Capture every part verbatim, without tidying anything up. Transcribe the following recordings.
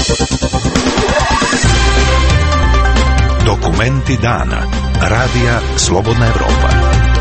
Dokumenti dana. Radija Slobodna Evropa.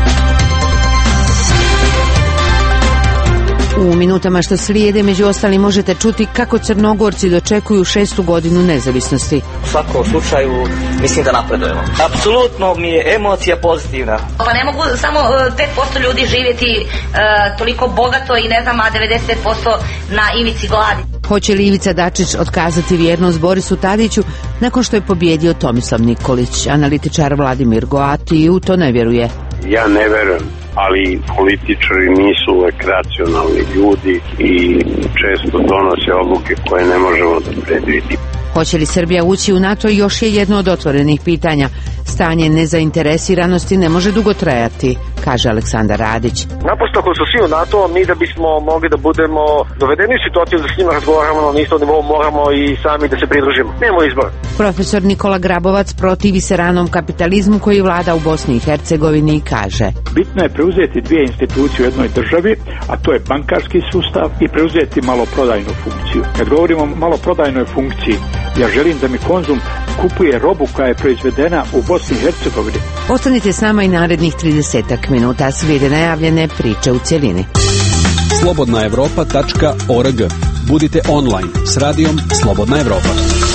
U minutama što slijede, među ostalim, možete čuti kako Crnogorci dočekuju šestu godinu nezavisnosti. U svakom slučaju mislim da napredujemo. Apsolutno mi je emocija pozitivna. Pa ne mogu samo pet posto ljudi živjeti uh, toliko bogato i ne znam, a devedeset pet posto na ivici gladi. Hoće li Ivica Dačić otkazati vjernost Borisu Tadiću nakon što je pobjedio Tomislav Nikolić? Analitičar Vladimir Goati u to ne vjeruje. Ja ne verujem, ali političari nisu uvek racionalni ljudi i često donose odluke koje ne možemo da predvidimo. Hoće li Srbija ući u NATO još je jedno od otvorenih pitanja. Stanje nezainteresiranosti ne može dugo trajati, kaže Aleksandar Radić. Naprosto ako su svi u NATO, mi da bismo mogli da budemo dovedeni u situaciju da s njima razgovaramo na istom nivou, moramo i sami da se pridružimo. Nemamo izbor. Profesor Nikola Grabovac protivi se ranom kapitalizmu koji vlada u Bosni i Hercegovini i kaže: bitno je preuzeti dvije institucije u jednoj državi, a to je bankarski sustav i preuzeti maloprodajnu funkciju. Kad govorimo o maloprodajnoj funkciji, ja želim da mi Konzum kupuje robu koja je proizvedena u Bosni i Hercegovini. Ostanite s nama i narednih tridesetak minuta, slijede najavljene priče u cjelini. slobodna evropa tačka org. Budite online s radijom Slobodna Evropa.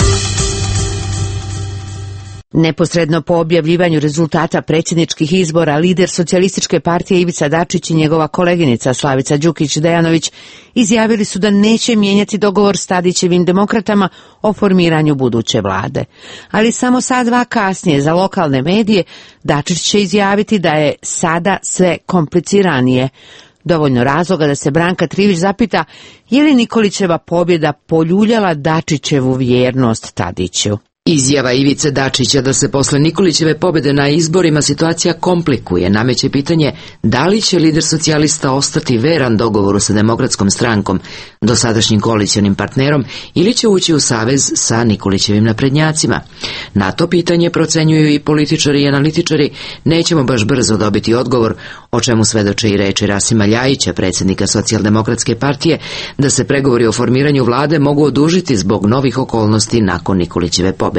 Neposredno po objavljivanju rezultata predsjedničkih izbora, lider Socijalističke partije Ivica Dačić i njegova koleginica Slavica Đukić-Dejanović izjavili su da neće mijenjati dogovor s Tadićevim demokratama o formiranju buduće vlade. Ali samo sad dva kasnije za lokalne medije Dačić će izjaviti da je sada sve kompliciranije. Dovoljno razloga da se Branka Trivić zapita je li Nikolićeva pobjeda poljuljala Dačićevu vjernost Tadiću. Izjava Ivice Dačića da se posle Nikolićeve pobjede na izborima situacija komplikuje nameće pitanje da li će lider socijalista ostati veran dogovoru sa Demokratskom strankom, dosadašnjim koalicionim partnerom, ili će ući u savez sa Nikolićevim naprednjacima. Na to pitanje, procenjuju i političari i analitičari, nećemo baš brzo dobiti odgovor, o čemu svedoče i reči Rasima Ljajića, predsjednika Socijaldemokratske partije, da se pregovori o formiranju vlade mogu odužiti zbog novih okolnosti nakon Nikolićeve pobjede.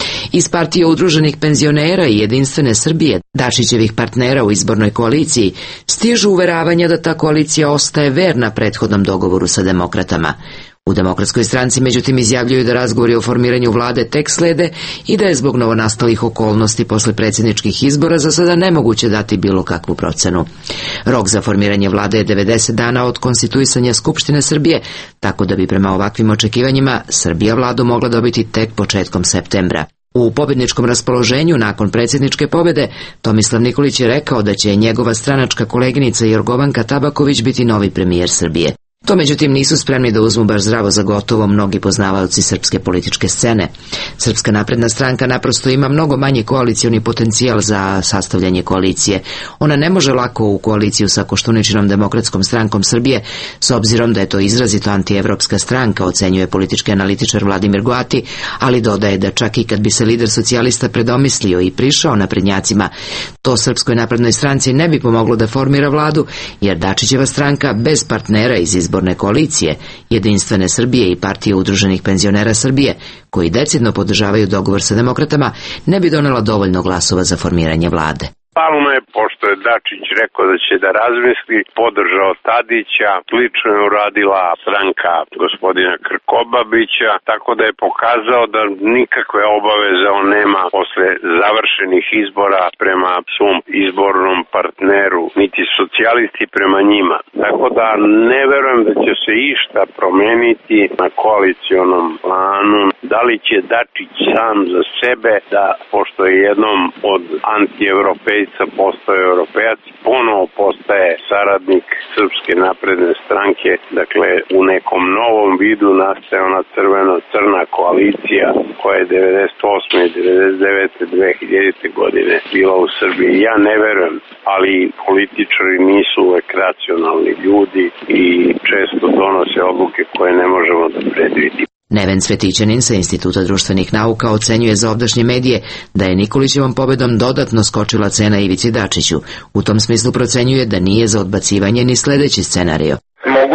Iz partije udruženih penzionera i Jedinstvene Srbije, Dačićevih partnera u izbornoj koaliciji, stižu uveravanja da ta koalicija ostaje verna prethodnom dogovoru sa demokratama. U Demokratskoj stranci međutim izjavljuju da razgovori o formiranju vlade tek slede i da je zbog novonastalih okolnosti posle predsjedničkih izbora za sada nemoguće dati bilo kakvu procenu. Rok za formiranje vlade je devedeset dana od konstituisanja Skupštine Srbije, tako da bi prema ovakvim očekivanjima Srbija vladu mogla dobiti tek početkom septembra. U pobjedničkom raspoloženju nakon predsjedničke pobjede Tomislav Nikolić je rekao da će njegova stranačka koleginica Jorgovanka Tabaković biti novi premijer Srbije. To međutim nisu spremni da uzmu baš zdravo za gotovo mnogi poznavaoci srpske političke scene. Srpska napredna stranka naprosto ima mnogo manji koalicioni potencijal za sastavljanje koalicije. Ona ne može lako u koaliciju sa Koštuničinom Demokratskom strankom Srbije, s obzirom da je to izrazito antievropska stranka, ocenjuje politički analitičar Vladimir Goati, ali dodaje da čak i kad bi se lider socijalista predomislio i prišao naprednjacima, to Srpskoj naprednoj stranci ne bi pomoglo da formira vladu, jer Dačićeva stranka bez partnera iz izborne koalicije, Jedinstvene Srbije i partije udruženih penzionera Srbije, koji decidno podržavaju dogovor sa demokratama, ne bi donela dovoljno glasova za formiranje vlade. Palma je, pošto je Dačić rekao da će da razmisli, podržao Tadića, slično je uradila stranka gospodina Krkobabića, tako da je pokazao da nikakve obaveze on nema posle završenih izbora prema svom izbornom partneru, niti socijalisti prema njima. Tako da ne verujem da će se išta promeniti na koalicionom planu. Da li će Dačić sam za sebe da, pošto je jednom od antievropejca postoje europejac, ponovo postaje saradnik Srpske napredne stranke, dakle u nekom novom vidu nastaje ona crveno-crna koalicija koja je devedeset osme, devedeset devete, dve hiljadite godine bila u Srbiji. Ja ne verujem, ali političari nisu uvek racionalni ljudi i često donose odluke koje ne možemo da predvidimo. Neven Cvetićanin sa Instituta društvenih nauka ocenjuje za ovdašnje medije da je Nikolićevom pobedom dodatno skočila cena Ivici Dačiću. U tom smislu procenjuje da nije za odbacivanje ni sledeći scenario. Moguće čak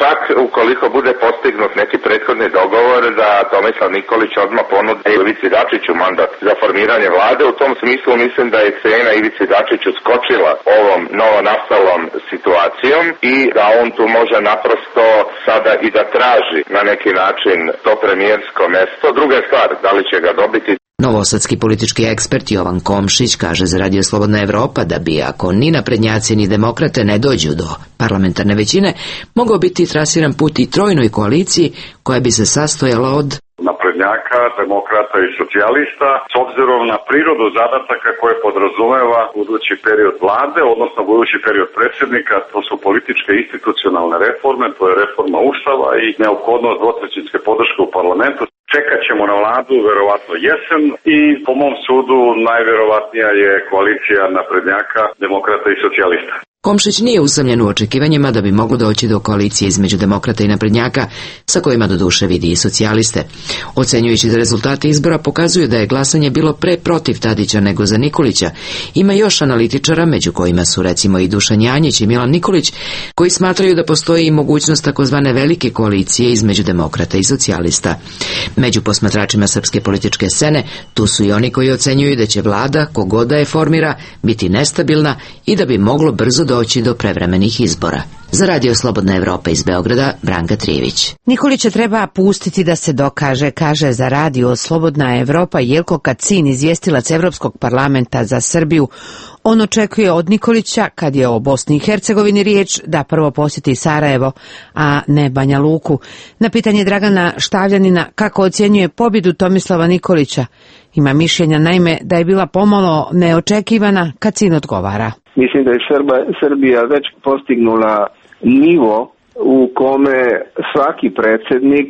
čak ukoliko bude postignut neki prethodni dogovor da Tomislav Nikolić odmah ponudi Ivici Dačiću mandat za formiranje vlade. U tom smislu mislim da je cena Ivici Dačiću skočila ovom novonastalom situacijom i da on tu može naprosto sada i da traži na neki način to premijersko mesto. Druga je stvar, da li će ga dobiti. Novosadski politički ekspert Jovan Komšić kaže za Radio Slobodna Evropa da bi, ako ni naprednjaci ni demokrate ne dođu do parlamentarne većine, mogao biti trasiran put i trojnoj koaliciji koja bi se sastojala od naprednjaka, demokrata i socijalista, s obzirom na prirodu zadataka koje podrazumeva budući period vlade, odnosno budući period predsjednika. To su političke institucionalne reforme, to je reforma Ustava i neophodnost dvotrećinske podrške u parlamentu. Čekat ćemo na vladu, verovatno jesen, i po mom sudu najverovatnija je koalicija naprednjaka, demokrata i socijalista. Komšić nije usamljen u očekivanjima da bi moglo doći do koalicije između demokrata i naprednjaka, sa kojima do duše vidi i socijaliste. Ocenjujući da rezultate izbora pokazuju da je glasanje bilo pre protiv Tadića nego za Nikolića, ima još analitičara, među kojima su recimo i Dušan Janjić i Milan Nikolić, koji smatraju da postoji i mogućnost takozvane velike koalicije između demokrata i socijalista. Među posmatračima srpske političke scene tu su i oni koji ocenjuju da će vlada, kogoda je formira, biti nestabilna i da bi moglo brzo doći do prevremenih izbora. Za Radio Slobodna Evropa iz Beograda, Branka Trijević. Nikolića treba pustiti da se dokaže, kaže za Radio Slobodna Evropa Jelko Kacin, izvjestilac Evropskog parlamenta za Srbiju. On očekuje od Nikolića, kad je o Bosni i Hercegovini riječ, da prvo posjeti Sarajevo, a ne Banja Luku. Na pitanje Dragana Štavljanina kako ocjenjuje pobjedu Tomislava Nikolića, ima mišljenja naime da je bila pomalo neočekivana, Kacin odgovara. Mislim da je Srba, Srbija već postignula nivo u kome svaki predsjednik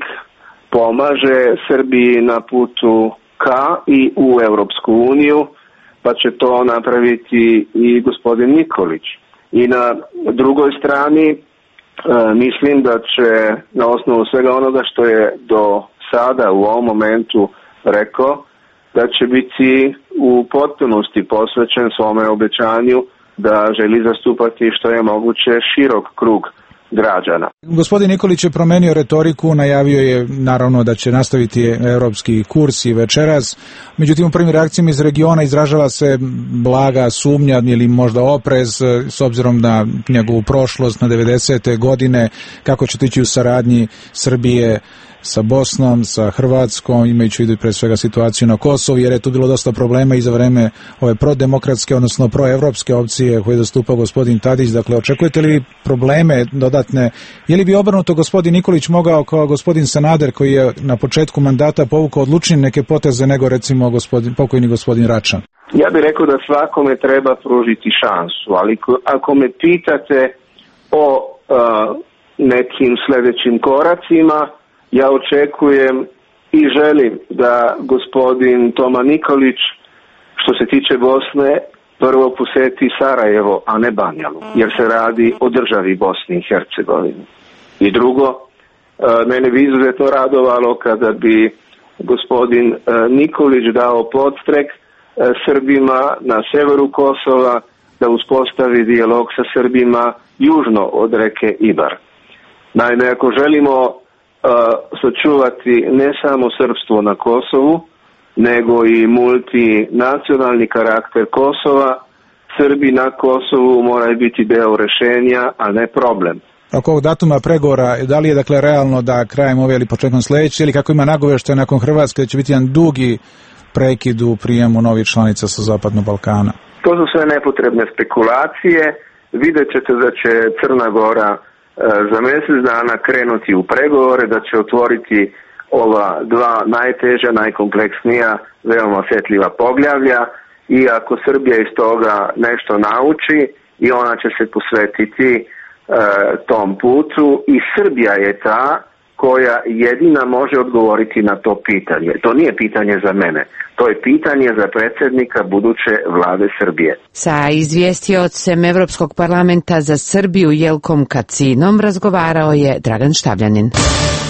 pomaže Srbiji na putu ka i u Europsku uniju, pa će to napraviti i gospodin Nikolić. I na drugoj strani e, mislim da će na osnovu svega onoga što je do sada u ovom momentu rekao, da će biti u potpunosti posvećen svome obećanju da želi zastupati što je moguće širok krug građana. Gospodin Nikolić je promenio retoriku, najavio je naravno da će nastaviti europski kurs i večeras, međutim u prvim reakcijama iz regiona izražava se blaga sumnja ili možda oprez s obzirom na njegovu prošlost, na devedesete godine, kako će ići u saradnji Srbije sa Bosnom, sa Hrvatskom, imajući u vidu pre svega situaciju na Kosovu, jer je tu bilo dosta problema i za vreme ove prodemokratske, odnosno proevropske opcije koje zastupa gospodin Tadić. Dakle, očekujete li probleme dodatne? Je li bi obrnuto gospodin Nikolić mogao kao gospodin Sanader, koji je na početku mandata povukao odlučnije neke poteze nego recimo gospodin, pokojni gospodin Račan? Ja bih rekao da svakome treba pružiti šansu, ali ako me pitate o uh, nekim sljedećim koracima, ja očekujem i želim da gospodin Toma Nikolić, što se tiče Bosne, prvo posjeti Sarajevo, a ne Banja Luku, jer se radi o državi Bosni i Hercegovini. I drugo, mene bi izuzetno radovalo kada bi gospodin Nikolić dao podstrek Srbima na severu Kosova da uspostavi dijalog sa Srbima južno od reke Ibar. Naime, ako želimo sačuvati ne samo srpstvo na Kosovu, nego i multinacionalni karakter Kosova, Srbi na Kosovu moraju biti deo rešenja, a ne problem. Oko ovog datuma pregovora, da li je dakle realno da krajem ove ili početkom sljedeće, ili kako ima nagoveštaje nakon Hrvatske da će biti jedan dugi prekid u prijemu novih članica sa Zapadnog Balkana? To su sve nepotrebne spekulacije. Vidjet ćete da će Crna Gora za mjesec dana krenuti u pregovore, da će otvoriti ova dva najteža, najkompleksnija, veoma osjetljiva poglavlja, i ako Srbija iz toga nešto nauči, i ona će se posvetiti e, tom putu, i Srbija je ta koja jedina može odgovoriti na to pitanje. To nije pitanje za mene, to je pitanje za predsjednika buduće vlade Srbije. Sa izvjestiocem Evropskog parlamenta za Srbiju Jelkom Kacinom razgovarao je Dragan Štavljanin.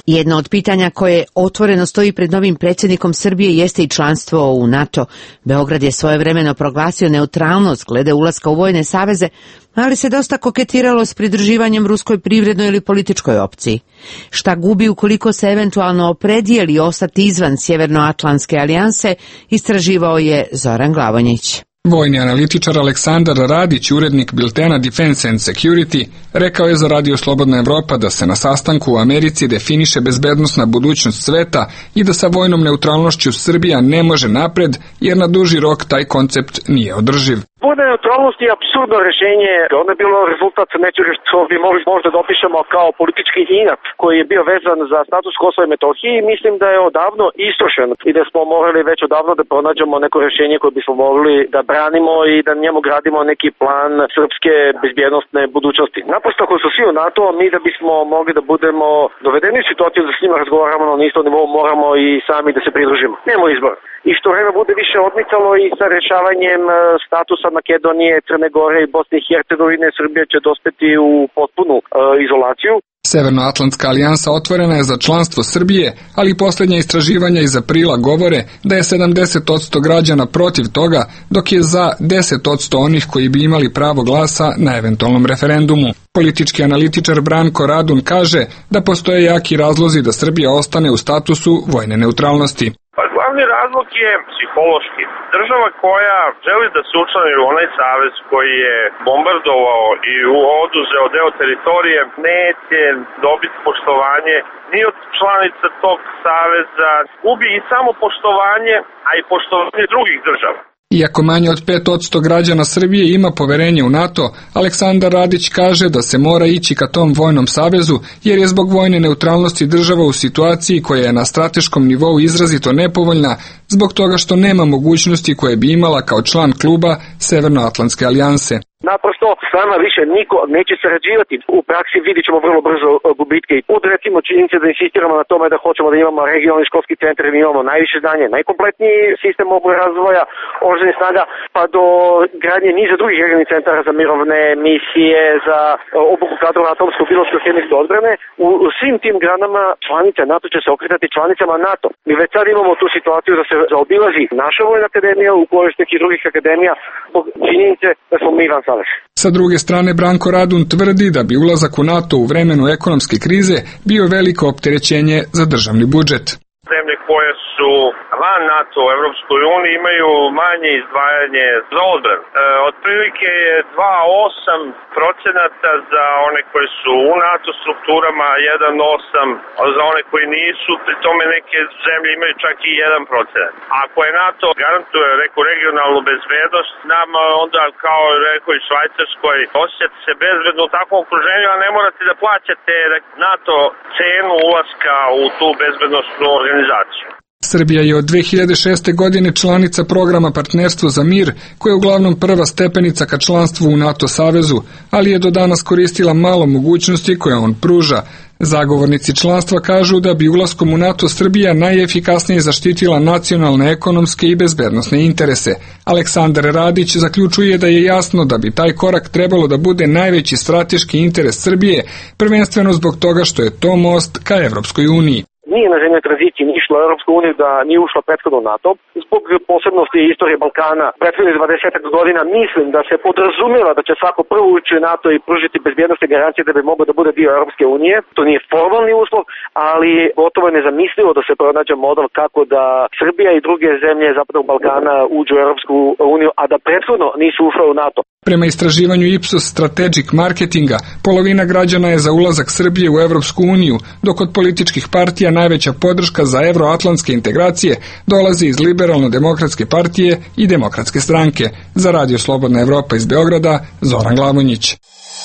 Jedno od pitanja koje otvoreno stoji pred novim predsjednikom Srbije jeste i članstvo u NATO. Beograd je svojevremeno proglasio neutralnost glede ulaska u vojne saveze, ali se dosta koketiralo s pridruživanjem ruskoj privrednoj ili političkoj opciji. Šta gubi ukoliko se eventualno opredijeli ostati izvan Sjevernoatlantske alijanse, istraživao je Zoran Glavonjić. Vojni analitičar Aleksandar Radić, urednik biltena Defense and Security, rekao je za Radio Slobodna Evropa da se na sastanku u Americi definiše bezbednosna budućnost sveta i da sa vojnom neutralnošću Srbija ne može napred, jer na duži rok taj koncept nije održiv. Vojna neutralnost je apsurdno rješenje. Ono je bilo rezultat nečega što bi mogli možda da opišemo kao politički inat koji je bio vezan za status Kosova i Metohije i mislim da je odavno istrošen i da smo morali već odavno da pronađemo neko rješenje koje bismo mogli da branimo i da njemu gradimo neki plan srpske bezbjednostne budućnosti. Naprosto ako su svi u NATO, mi da bismo mogli da budemo dovedeni u situaciju da s njima razgovaramo na istom nivou, moramo i sami da se pridružimo. Nemo izbor. I što vreme bude više odmicalo i sa rješavanjem statusa Makedonije, Crne Gore i Bosne i Hercegovine, Srbija će dospeti u potpunu e, izolaciju. Severnoatlantska alijansa otvorena je za članstvo Srbije, ali posljednja istraživanja iz aprila govore da je sedamdeset posto građana protiv toga, dok je za deset posto onih koji bi imali pravo glasa na eventualnom referendumu. Politički analitičar Branko Radun kaže da postoje jaki razlozi da Srbija ostane u statusu vojne neutralnosti. Pa glavni razlog je psihološki. Država koja želi da se učlani u onaj savez koji je bombardovao i oduzeo deo teritorije, neće dobiti poštovanje ni od članica tog saveza, gubi i samo poštovanje, a i poštovanje drugih država. Iako manje od pet posto građana Srbije ima poverenje u NATO, Aleksandar Radić kaže da se mora ići ka tom vojnom savezu, jer je zbog vojne neutralnosti država u situaciji koja je na strateškom nivou izrazito nepovoljna, zbog toga što nema mogućnosti koje bi imala kao član kluba Severnoatlantske alijanse. Naprosto s nama više niko neće sarađivati. U praksi vidjet ćemo vrlo brzo gubitke. Od recimo činjenice da insistiramo na tome da hoćemo da imamo regionalni školski centar, da imamo najviše znanje, najkompletniji sistem obuke razvoja oružanih snaga, pa do gradnje niza drugih regionalnih centara za mirovne misije, za obuku kadrova atomsko, biološko, hemijske odbrane. U, u svim tim granama članice NATO će se okretati članicama NATO. Mi već sad imamo tu situaciju da se zaobilazi naša vojna akademija u korist nekih drugih akademija zbog činjenice da smo mi van saveza. Sa druge strane, Branko Radun tvrdi da bi ulazak u NATO u vremenu ekonomske krize bio veliko opterećenje za državni budžet. Zemlje koje su van NATO u Evropskoj uniji imaju manje izdvajanje za odbranu. E, otprilike je dva zarez osam procenata za one koje su u NATO strukturama, jedan zarez osam za one koji nisu, pri tome neke zemlje imaju čak i jedan procenat. Ako je NATO garantuje neku regionalnu bezbednost, nama onda kao rekao i Švajcarskoj osjećate se bezbedno u takvom okruženju, a ne morate da plaćate NATO cenu ulaska u tu bezbednostnu organizaciju. Srbija je od dve hiljade šeste. godine članica programa Partnerstvo za mir, koja je uglavnom prva stepenica ka članstvu u NATO savezu, ali je do danas koristila malo mogućnosti koje on pruža. Zagovornici članstva kažu da bi ulaskom u NATO Srbija najefikasnije zaštitila nacionalne, ekonomske i bezbednosne interese. Aleksandar Radić zaključuje da je jasno da bi taj korak trebalo da bude najveći strateški interes Srbije, prvenstveno zbog toga što je to most ka Evropskoj uniji. Nije na zemlje tranzicije ni išla u Europsku uniju da nije ušla prethodno u NATO. Zbog posebnosti istorije Balkana prethodnih dvadeset godina mislim da se podrazumijeva da će svako prvo ući u NATO i pružiti bezbjednostne garancije da bi mogao da bude dio Europske unije. To nije formalni uslov, ali gotovo je nezamislivo da se pronađe model kako da Srbija i druge zemlje Zapadnog Balkana uđu u Europsku uniju, a da prethodno nisu ušle u NATO. Prema istraživanju Ipsos Strategic Marketinga, polovina građana je za ulazak Srbije u Evropsku uniju, dok od političkih partija najveća podrška za evroatlantske integracije dolazi iz Liberalno-demokratske partije i Demokratske stranke. Za Radio Slobodna Evropa iz Beograda, Zoran Glavonjić.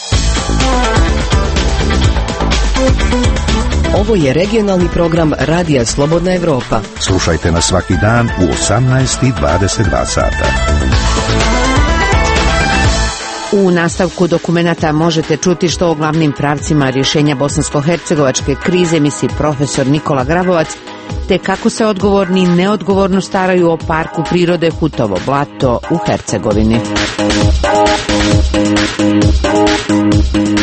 Ovo je regionalni program Radija Slobodna Evropa. Slušajte nas svaki dan u osamnaest i dvadeset dva sata. U nastavku dokumenata možete čuti što o glavnim pravcima rješenja bosansko-hercegovačke krize misli profesor Nikola Grabovac, te kako se odgovorni i neodgovorno staraju o parku prirode Hutovo blato u Hercegovini.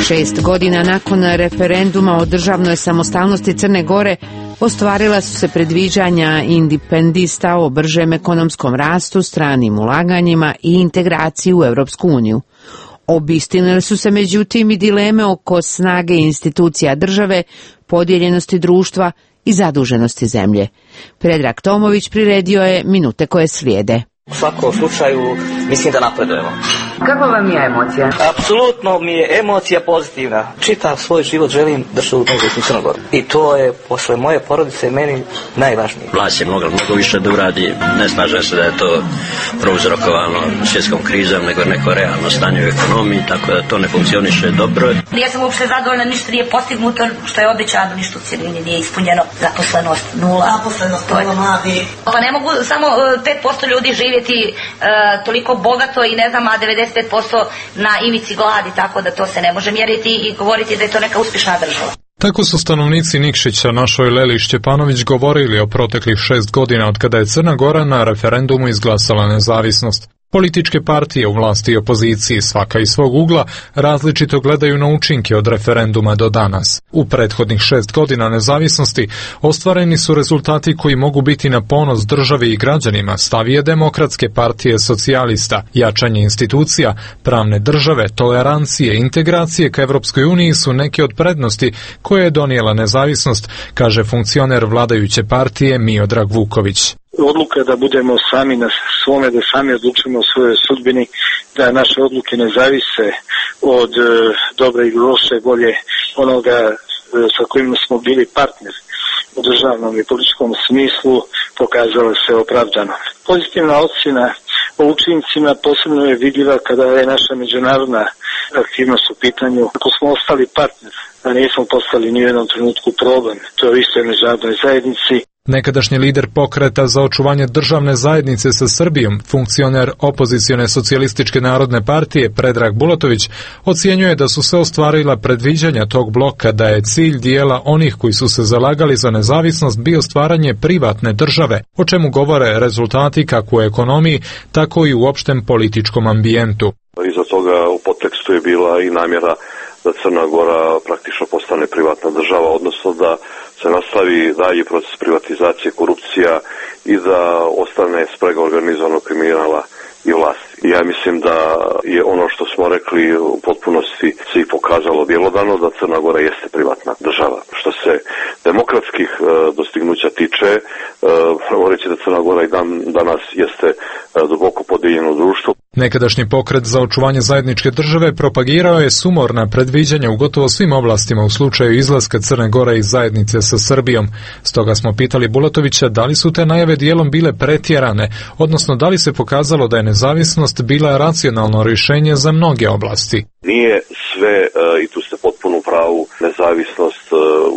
Šest godina nakon referenduma o državnoj samostalnosti Crne Gore ostvarila su se predviđanja independista o bržem ekonomskom rastu, stranim ulaganjima i integraciji u Europsku uniju. Obistinile su se međutim i dileme oko snage institucija države, podijeljenosti društva i zaduženosti zemlje. Predrag Tomović priredio je minute koje slijede. U svakom slučaju mislim da napredujemo. Kakva vam je emocija? Apsolutno mi je emocija pozitivna. Čitav svoj život želim da se uključim Crnu Goru. I to je posle moje porodice meni najvažnije. Vlast je mogla mnogo više da uradi. Ne slažem se da je to prouzrokovano svjetskom krizom, nego neko realno stanje u ekonomiji, tako da to ne funkcioniše dobro. Ja sam uopšte zadovoljna, ništa nije postignuto, što je obećano, ništa u cijelini nije ispunjeno. Zaposlenost nula. Zaposlenost nula, mladi. Pa ne mogu samo pet posto ljudi živjeti uh, toliko bogato i ne znam, a devedeset pet posto na ivici gladi, tako da to se ne može mjeriti i govoriti da je to neka uspješna država. Tako su stanovnici Nikšića našoj Leli Šćepanović govorili o proteklih šest godina od kada je Crna Gora na referendumu izglasala nezavisnost. Političke partije u vlasti i opoziciji, svaka iz svog ugla, različito gledaju na učinke od referenduma do danas. U prethodnih šest godina nezavisnosti ostvareni su rezultati koji mogu biti na ponos državi i građanima, stav je Demokratske partije socijalista, jačanje institucija, pravne države, tolerancije, integracije ka Evropskoj uniji su neke od prednosti koje je donijela nezavisnost, kaže funkcioner vladajuće partije Miodrag Vuković. Odluka da budemo sami na svome, da sami odlučimo o svojoj sudbini, da naše odluke ne zavise od e, dobre i loše volje onoga e, sa kojim smo bili partner u državnom i političkom smislu, pokazala se opravdano. Pozitivna ocjena o učincima posebno je vidljiva kada je naša međunarodna aktivnost u pitanju. Ako smo ostali partner, a nismo postali ni u jednom trenutku problem, to je u istoj međunarodnoj zajednici. Nekadašnji lider pokreta za očuvanje državne zajednice sa Srbijom, funkcioner opozicione socijalističke narodne partije Predrag Bulatović, ocjenjuje da su se ostvarila predviđanja tog bloka da je cilj dijela onih koji su se zalagali za nezavisnost bio stvaranje privatne države, o čemu govore rezultati kako u ekonomiji, tako i u opštem političkom ambijentu. Iza toga u podtekstu je bila i namjera da Crna Gora praktično postane privatna država, odnosno da se nastavi dalje proces privatizacije, korupcija i da ostane sprega organizovanog kriminala i vlasti. Ja mislim da je ono što smo rekli u potpunosti se i pokazalo bjelodano da Crna Gora jeste privatna država. Što se demokratskih e, dostignuća tiče, e, govoreći da Crna Gora i dan danas jeste e, duboko podijeljeno društvo. Nekadašnji pokret za očuvanje zajedničke države propagirao je sumorna predviđanja u gotovo svim oblastima u slučaju izlaska Crne Gore iz zajednice sa Srbijom. Stoga smo pitali Bulatovića da li su te najave dijelom bile pretjerane, odnosno da li se pokazalo da je nezavisnost bila racionalno rješenje za mnoge oblasti. Nije sve, i tu ste potpuno u pravu, nezavisnost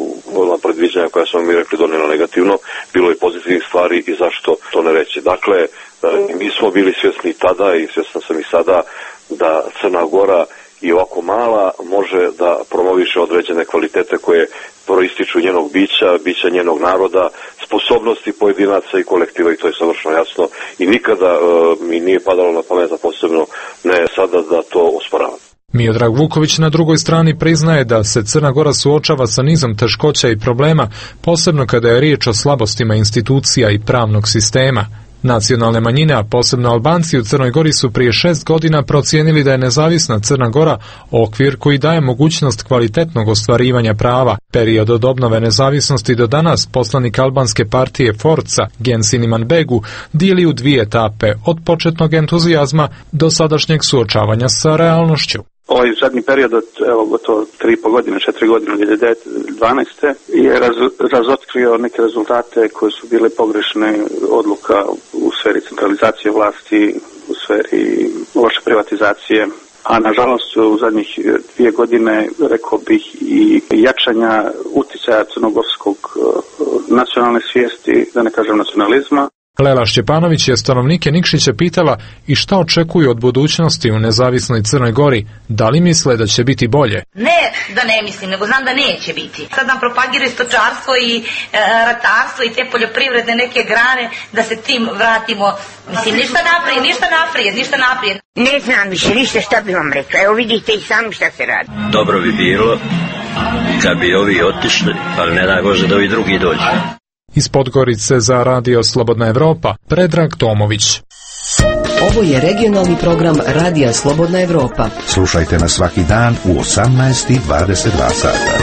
na predviđanja koja smo mi rekli donijela negativno, bilo je pozitivnih stvari i zašto to ne reći. Dakle, mi smo bili svjesni tada i svjesna sam i sada da Crna Gora i ovako mala može da promoviše određene kvalitete koje proističu njenog bića, bića njenog naroda, sposobnosti pojedinaca i kolektiva i to je savršeno jasno i nikada uh, mi nije padalo na pamet da posebno ne sada da to osporavam. Miodrag Vuković na drugoj strani priznaje da se Crna Gora suočava sa nizom teškoća i problema, posebno kada je riječ o slabostima institucija i pravnog sistema. Nacionalne manjine, a posebno Albanci u Crnoj Gori su prije šest godina procijenili da je nezavisna Crna Gora okvir koji daje mogućnost kvalitetnog ostvarivanja prava. Period od obnove nezavisnosti do danas poslanik albanske partije Forca, Gensin Imanbegu, dijeli u dvije etape, od početnog entuzijazma do sadašnjeg suočavanja sa realnošću. Ovaj zadnji period od evo, gotovo tri i po godine, četiri godine, dvije hiljade dvanaeste je raz, razotkrio neke rezultate koje su bile pogrešne odluka u sferi centralizacije vlasti, u sferi loše privatizacije, a nažalost u zadnjih dvije godine, rekao bih, i jačanja uticaja crnogorskog nacionalne svijesti, da ne kažem nacionalizma. Lela Šćepanović je stanovnike Nikšića pitala i šta očekuju od budućnosti u nezavisnoj Crnoj Gori, da li misle da će biti bolje? Ne da ne mislim, nego znam da neće biti. Sad nam propagiraju stočarstvo i e, ratarstvo i te poljoprivredne neke grane, da se tim vratimo. Mislim, ništa naprijed, ništa naprijed, ništa naprijed. Ne znam više ništa šta bi vam rekla. Evo vidite i sami šta se radi. Dobro bi bilo kad bi ovi otišli, ali ne daj Bože da ovi drugi dođu. Iz Podgorice za Radio Slobodna Evropa, Predrag Tomović. Ovo je regionalni program Radija Slobodna Evropa. Slušajte nas svaki dan u osamnaest i dvadeset dva sata.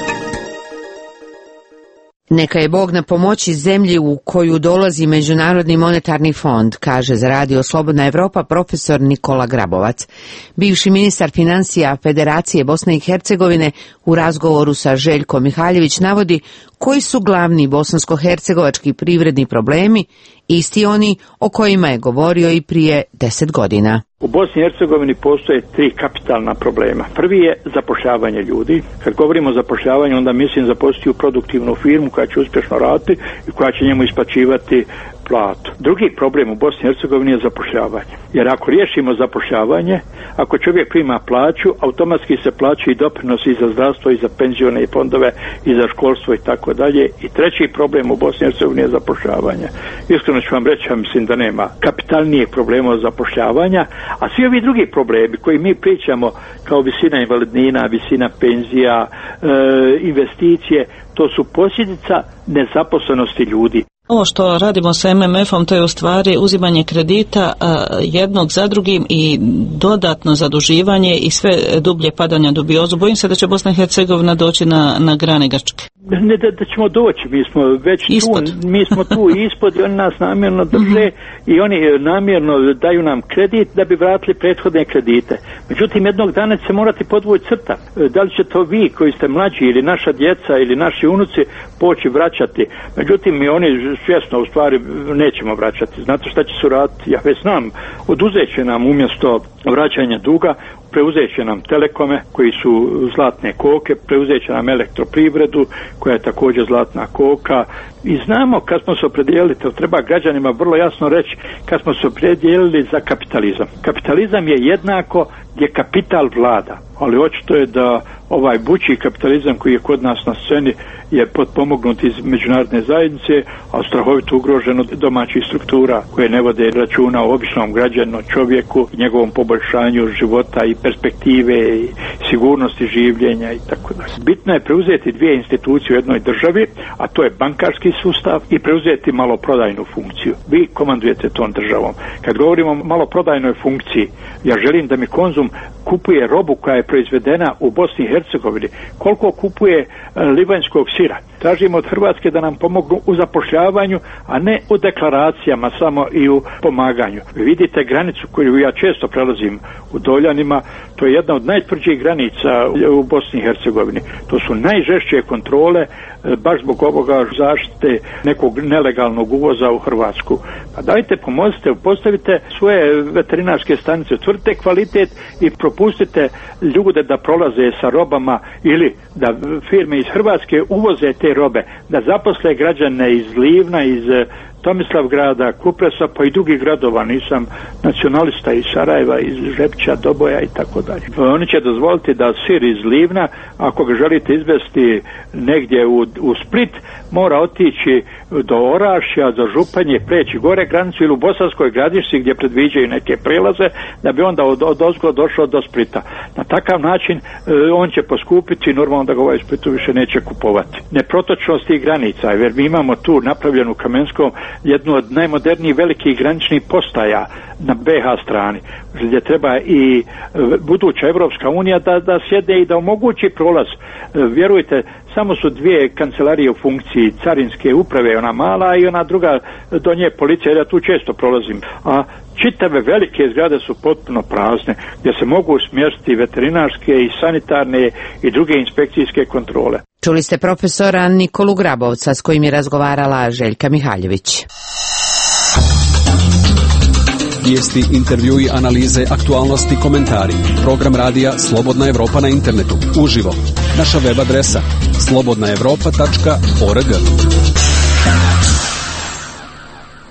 Neka je Bog na pomoći zemlji u koju dolazi Međunarodni monetarni fond, kaže za Radio Slobodna Evropa profesor Nikola Grabovac. Bivši ministar financija Federacije Bosne i Hercegovine u razgovoru sa Željkom Mihaljević navodi koji su glavni bosansko-hercegovački privredni problemi, isti oni o kojima je govorio i prije deset godina. U Bosni i Hercegovini postoje tri kapitalna problema. Prvi je zapošljavanje ljudi. Kad govorimo o zapošljavanju, onda mislim zaposliti u produktivnu firmu koja će uspješno raditi i koja će njemu isplaćivati platu. Drugi problem u Bosni i Hercegovini je zapošljavanje. Jer ako riješimo zapošljavanje, ako čovjek prima plaću, automatski se plaćaju i doprinosi i za zdravstvo i za penzione i fondove i za školstvo i tako dalje. I treći problem u Bosni i Hercegovini je zapošljavanje. Iskreno ću vam reći, ja mislim da nema kapitalnijeg problema od zapošljavanja, a svi ovi drugi problemi koji mi pričamo kao visina invalidnina, visina penzija, e, investicije, to su posljedica nezaposlenosti ljudi. Ovo što radimo sa em em efom, to je u stvari uzimanje kredita a, jednog za drugim i dodatno zaduživanje i sve dublje padanja dubiozu. Bojim se da će Bosna i Hercegovina doći na, na grane Grčke. Ne da, da ćemo doći, mi smo već ispod. tu, mi smo tu ispod i oni nas namjerno drže i oni namjerno daju nam kredit da bi vratili prethodne kredite. Međutim, jednog dana će se morati podvući crta. Da li će to vi koji ste mlađi ili naša djeca ili naši unuci poći vraćati? Međutim, mi oni svjesno u stvari nećemo vraćati. Znate šta će su raditi? Ja već znam, oduzet će nam umjesto vraćanja duga, preuzet će nam telekome koji su zlatne koke, preuzet će nam elektroprivredu koja je također zlatna koka i znamo kad smo se opredijelili, to treba građanima vrlo jasno reći, kad smo se opredijelili za kapitalizam. Kapitalizam je jednako gdje kapital vlada, ali očito je da ovaj bučiji kapitalizam koji je kod nas na sceni je potpomognut iz međunarodne zajednice, a strahovito ugroženo domaćih struktura koje ne vode računa o običnom građanu, čovjeku, njegovom poboljšanju života i perspektive i sigurnosti življenja i tako dalje. Bitno je preuzeti dvije institucije u jednoj državi, a to je bankarski sustav i preuzeti maloprodajnu funkciju. Vi komandujete tom državom. Kad govorimo o maloprodajnoj funkciji, ja želim da mi Konzum kupuje robu koja je proizvedena u Bosni i Hercegovini. Koliko kupuje e, livanjskog sira? Tražimo od Hrvatske da nam pomognu u zapošljavanju, a ne u deklaracijama, samo i u pomaganju. Vi vidite granicu koju ja često prelazim u Doljanima, to je jedna od najtvrđih granica u Bosni i Hercegovini. To su najžešće kontrole, e, baš zbog ovoga zaštite nekog nelegalnog uvoza u Hrvatsku. Pa dajte, pomozite, postavite svoje veterinarske stanice, utvrdite kvalitet i propustite ljude da prolaze sa robama ili da firme iz Hrvatske uvoze te robe, da zaposle građane iz Livna, iz Tomislavgrada, Kupresa, pa i drugih gradova. Nisam nacionalista iz Sarajeva, iz Žepća, Doboja i tako dalje. Oni će dozvoliti da sir iz Livna, ako ga želite izvesti negdje u, u Split, mora otići do Orašja, do Županje, preći gore granicu ili u Bosanskoj Gradišci gdje predviđaju neke prelaze, da bi onda od, od ozgo došao do Splita. Na takav način e, on će poskupiti i normalno da ga ovaj Splitu više neće kupovati. Neprotočnost tih granica, jer mi imamo tu napravljenu Kamenskom jednu od najmodernijih velikih graničnih postaja na be ha strani, gdje treba i buduća Evropska unija da, da sjede i da omogući prolaz. Vjerujte, samo su dvije kancelarije u funkciji, carinske uprave, ona mala i ona druga do nje policija, ja tu često prolazim. A čitave velike zgrade su potpuno prazne, gdje se mogu smjestiti veterinarske i sanitarne i druge inspekcijske kontrole. Čuli ste profesora Nikolu Grabovca s kojim je razgovarala Željka Mihaljević. Vijesti, intervjui, analize, aktualnosti, komentari. Program radija Slobodna Evropa na internetu. Uživo. Naša web adresa slobodna evropa tačka org.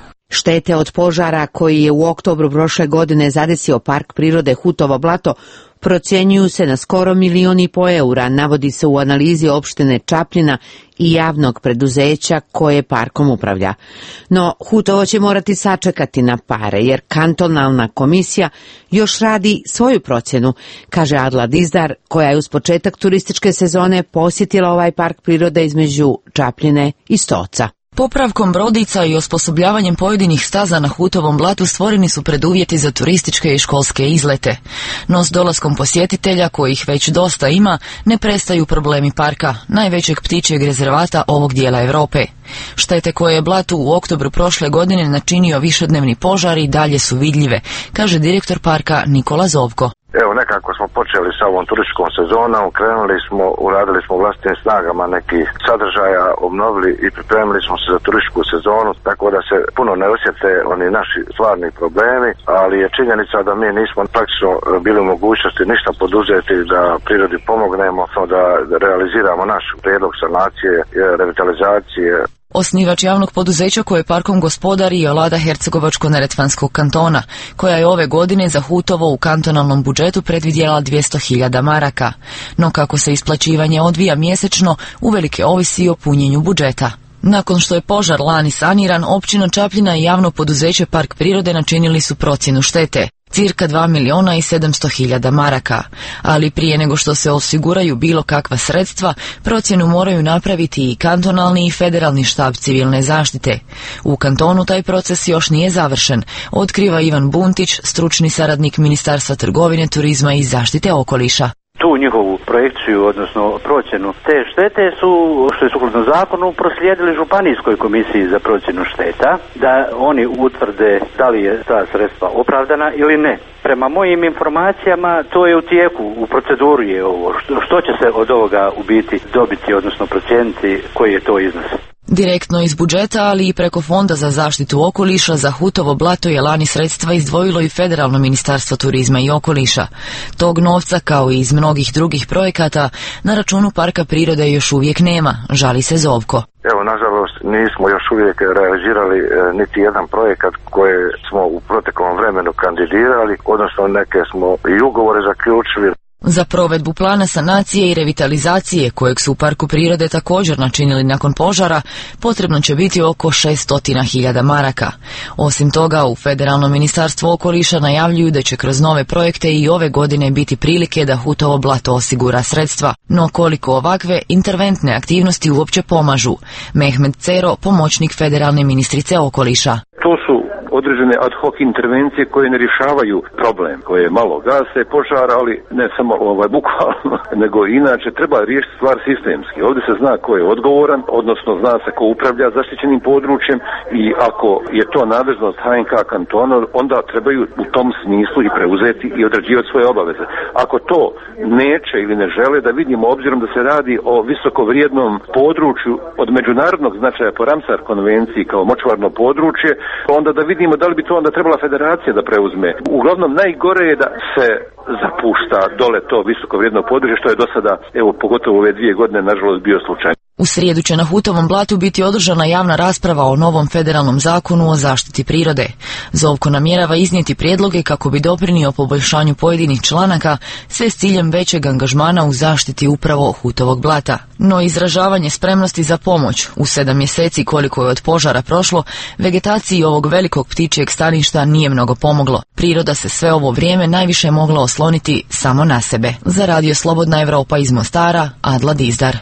štete od požara koji je u oktobru prošle godine zadesio park prirode Hutovo blato procjenjuju se na skoro milion i po eura, navodi se u analizi opštine Čapljina i javnog preduzeća koje parkom upravlja. No, Hutovo će morati sačekati na pare, jer kantonalna komisija još radi svoju procjenu, kaže Adla Dizdar, koja je uz početak turističke sezone posjetila ovaj park prirode između Čapljine i Stoca. Popravkom brodica i osposobljavanjem pojedinih staza na Hutovom blatu stvoreni su preduvjeti za turističke i školske izlete. No s dolaskom posjetitelja, kojih već dosta ima, ne prestaju problemi parka, najvećeg ptičjeg rezervata ovog dijela Europe. Štete koje je blatu u oktobru prošle godine načinio višednevni požar i dalje su vidljive, kaže direktor parka Nikola Zovko. Evo, nekako smo počeli sa ovom turističkom sezonom, krenuli smo, uradili smo vlastitim snagama nekih sadržaja, obnovili i pripremili smo se za turističku sezonu, tako da se puno ne osjete oni naši stvarni problemi, ali je činjenica da mi nismo praktično bili u mogućnosti ništa poduzeti da prirodi pomognemo, da realiziramo naš prijedlog sanacije, revitalizacije. Osnivač javnog poduzeća koje parkom gospodari je vlada Hercegovačko-neretvanskog kantona, koja je ove godine za Hutovo u kantonalnom budžetu predvidjela dvjesto hiljada maraka. No kako se isplaćivanje odvija mjesečno, uvelike ovisi o punjenju budžeta. Nakon što je požar lani saniran, općina Čapljina i javno poduzeće Park prirode načinili su procjenu štete, cirka dva miliona i sedamsto hiljada maraka. Ali prije nego što se osiguraju bilo kakva sredstva, procjenu moraju napraviti i kantonalni i federalni štab civilne zaštite. U kantonu taj proces još nije završen, otkriva Ivan Buntić, stručni saradnik Ministarstva trgovine, turizma i zaštite okoliša. Tu njihovu projekciju, odnosno procjenu te štete su, što je sukladno zakonu, proslijedili županijskoj komisiji za procjenu šteta, da oni utvrde da li je ta sredstva opravdana ili ne. Prema mojim informacijama to je u tijeku, u proceduri je ovo. Što, što će se od ovoga u biti dobiti, odnosno procijeniti koji je to iznos? Direktno iz budžeta, ali i preko Fonda za zaštitu okoliša za Hutovo blato je lani sredstva izdvojilo i Federalno ministarstvo turizma i okoliša. Tog novca, kao i iz mnogih drugih projekata, na računu parka prirode još uvijek nema, žali se Zovko. Evo, nažalost, nismo još uvijek realizirali e, niti jedan projekat koje smo u proteklom vremenu kandidirali, odnosno neke smo i ugovore zaključili. Za provedbu plana sanacije i revitalizacije, kojeg su u parku prirode također načinili nakon požara, potrebno će biti oko šesto hiljada maraka. Osim toga, u Federalnom ministarstvu okoliša najavljuju da će kroz nove projekte i ove godine biti prilike da Hutovo blato osigura sredstva. No koliko ovakve interventne aktivnosti uopće pomažu? Mehmed Cero, pomoćnik federalne ministrice okoliša. To su određene ad hoc intervencije koje ne rješavaju problem, koje malo gase požar, ali ne samo ovaj bukvalno, nego inače treba riješiti stvar sistemski. Ovdje se zna ko je odgovoran, odnosno zna se ko upravlja zaštićenim područjem i ako je to nadležnost H N K kantona, onda trebaju u tom smislu i preuzeti i odrađivati svoje obaveze. Ako to neće ili ne žele, da vidimo, obzirom da se radi o visoko vrijednom području od međunarodnog značaja po Ramsar konvenciji kao močvarno područje, onda da vidimo da li bi to onda trebala federacija da preuzme. Uglavnom najgore je da se zapušta dole to visoko vrijedno područje, što je do sada, evo pogotovo ove dvije godine, nažalost bio slučaj. U srijedu će na Hutovom blatu biti održana javna rasprava o novom federalnom zakonu o zaštiti prirode. Zovko namjerava iznijeti prijedloge kako bi doprinio poboljšanju pojedinih članaka, sve s ciljem većeg angažmana u zaštiti upravo Hutovog blata. No izražavanje spremnosti za pomoć u sedam mjeseci koliko je od požara prošlo, vegetaciji ovog velikog ptičjeg staništa nije mnogo pomoglo. Priroda se sve ovo vrijeme najviše mogla osloniti samo na sebe. Za Radio Slobodna Evropa iz Mostara, Adla Dizdar.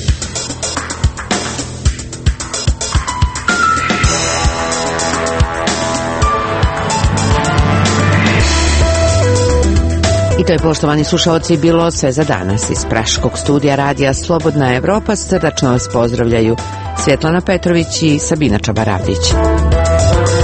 I to je, poštovani slušalci, bilo sve za danas. Iz Praškog studija Radija Slobodna Evropa srdačno vas pozdravljaju Svjetlana Petrović i Sabina Čabaravljić.